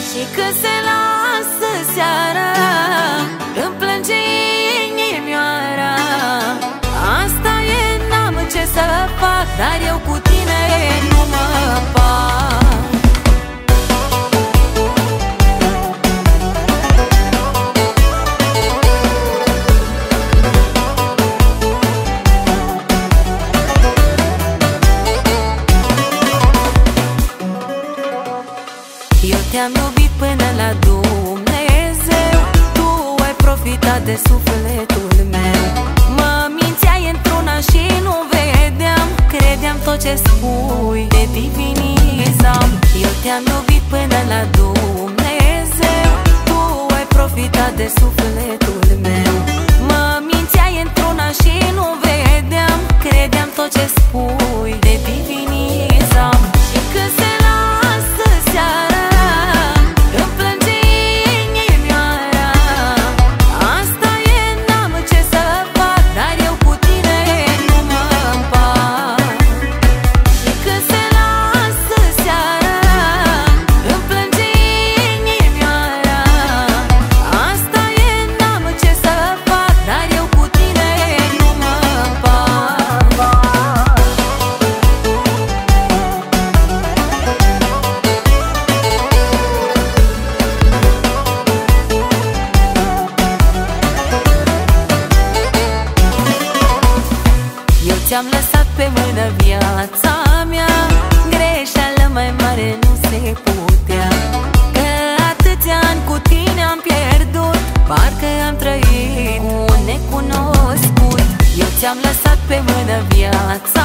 Și când se lasă seara, îmi plânge inimioara. Asta e, n-am ce să fac, dar eu cu tine nu mă împac. Eu te-am iubit până la Dumnezeu, tu ai profitat de sufletul meu. Mă mințeai într-una și nu vedeam, credeam tot ce spui, te divinizam. Eu te-am iubit până la Dumnezeu, tu ai profitat de sufletul meu. Mă mințeai într-una și nu vedeam, credeam tot ce spui, te divinizam. Și când se lasă seara, îmi plânge inimioara. Asta e, n-am ce să fac, dar eu cu tine nu mă împac. Și când se lasă seara, îmi plânge inimioara. Asta e, n-am ce să fac, dar eu cu tine nu mă împac. Eu ți-am lăsat pe mână viața mea, greșeală mai mare nu se putea. Că atâția ani cu tine am pierdut, parcă am trăit cu un necunoscut. Eu ți-am lăsat pe mână viața